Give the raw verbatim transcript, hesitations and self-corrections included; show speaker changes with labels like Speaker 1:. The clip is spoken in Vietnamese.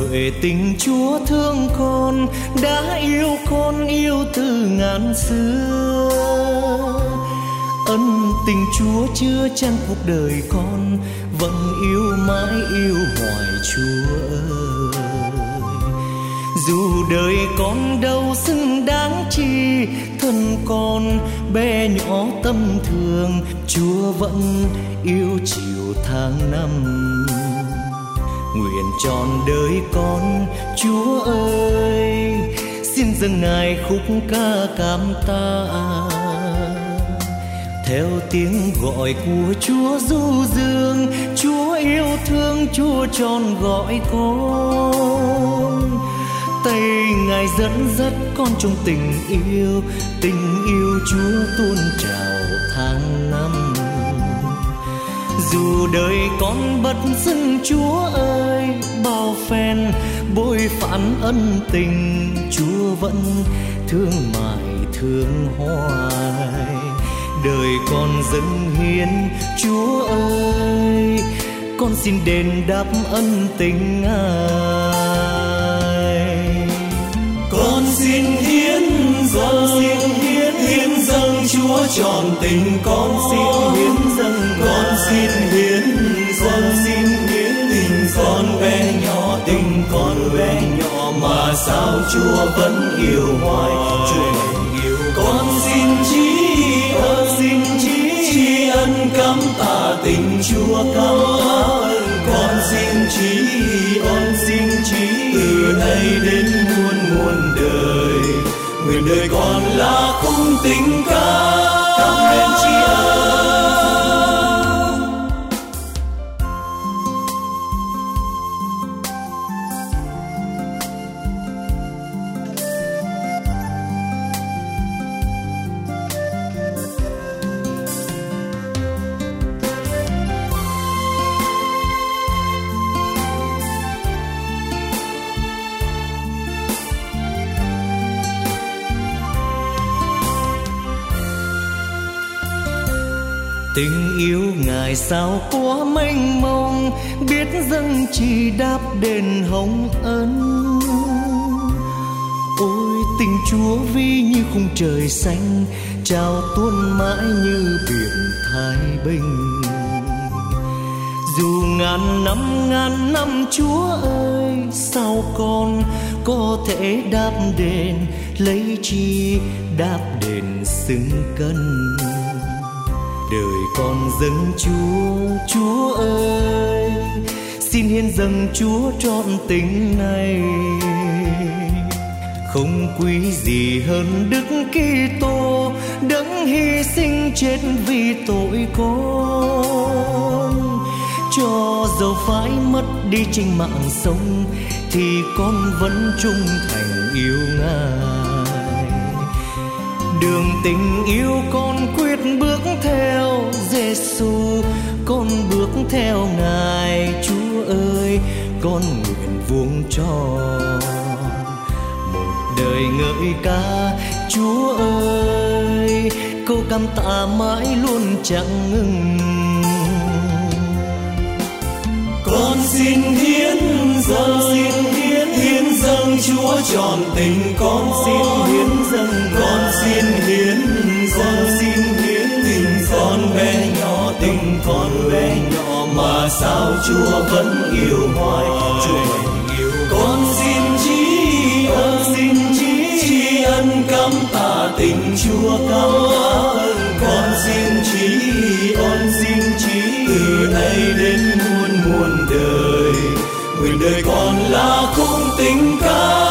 Speaker 1: Bởi tình Chúa thương con, đã yêu con yêu từ ngàn xưa. Ân tình Chúa chưa chan cuộc đời con, vẫn yêu mãi yêu hoài Chúa ơi. Dù đời con đâu xứng đáng chi, thân con bé nhỏ tâm thường, Chúa vẫn yêu chiều tháng năm. Nguyện trọn đời con Chúa ơi, xin dâng Ngài khúc ca cảm tạ. Theo tiếng gọi của Chúa du dương, Chúa yêu thương, Chúa tròn gọi con. Tay Ngài dẫn dắt con trong tình yêu, tình yêu Chúa tuôn trào tháng năm. Dù đời con bất xứng Chúa ơi, bao phen bội phản ân tình, Chúa vẫn thương mãi thương hoài. Đời con dâng hiến Chúa ơi, con xin đền đáp ân tình Ngài.
Speaker 2: Con xin hiến dâng, xin hiến hiến dâng Chúa trọn tình, con xin hiến dâng, con xin hiến dâng, xin hiến tình con bé nhỏ, tình con bé nhỏ mà sao Chúa vẫn yêu hoài, Chúa yêu con. Xin tri ân, xin tri ân cảm tạ tình Chúa cảm ơn, con xin tri ân, xin tri từ nay đến muôn muôn đời. Nguyện đời con là khung tình ca cảm ơn tri ân.
Speaker 1: Tình yêu Ngài sao quá mênh mông, biết dâng chỉ đáp đền hồng ân. Ôi tình Chúa vi như khung trời xanh, trao tuôn mãi như biển Thái Bình. Dù ngàn năm ngàn năm Chúa ơi, sao con có thể đáp đền, lấy chi đáp đền xứng cân. Đời con dâng Chúa, Chúa ơi, xin hiến dâng Chúa trọn tình này. Không quý gì hơn Đức Kitô, đấng hy sinh chết vì tội con. Cho dầu phải mất đi trên mạng sống, thì con vẫn trung thành yêu Ngài. Đường tình yêu con quyết bước theo Giêsu, con bước theo Ngài. Chúa ơi, con nguyện vuông tròn một đời ngợi ca. Chúa ơi, câu cảm tạ mãi luôn chẳng ngừng.
Speaker 2: Con xin hiến dâng, xin hiến hiến dâng Chúa trọn tình, con xin hiến dâng, con xin hiến dâng, xin hiến tình con bé nhỏ, tình con bé nhỏ mà sao Chúa vẫn yêu hoài, Chúa yêu con. Xin tri ân, xin tri ân cảm tạ tình Chúa cảm ơn, con xin tri ân, xin tri từ nay đến muôn muôn đời. Nguyện đời con là khung tình ca